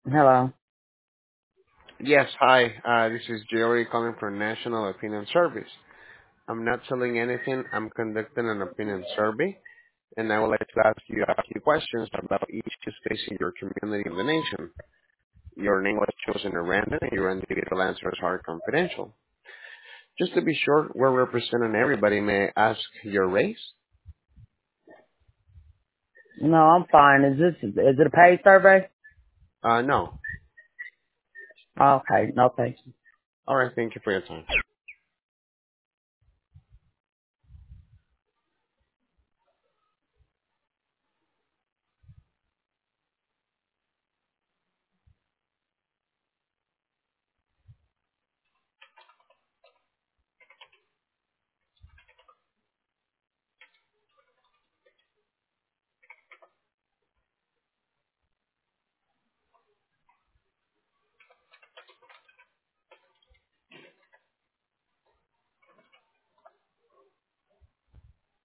Hello. Yes, hi. This is Jerry calling from National Opinion Service. I'm not selling anything. I'm conducting an opinion survey, and I would like to ask you a few questions about each case in your community and the nation. Your name was chosen at random, and your individual answers are confidential. Just to be sure, we're representing everybody. May I ask your race? No, I'm fine. Is it a paid survey? No. Okay, no thanks. All right. Thank you for your time.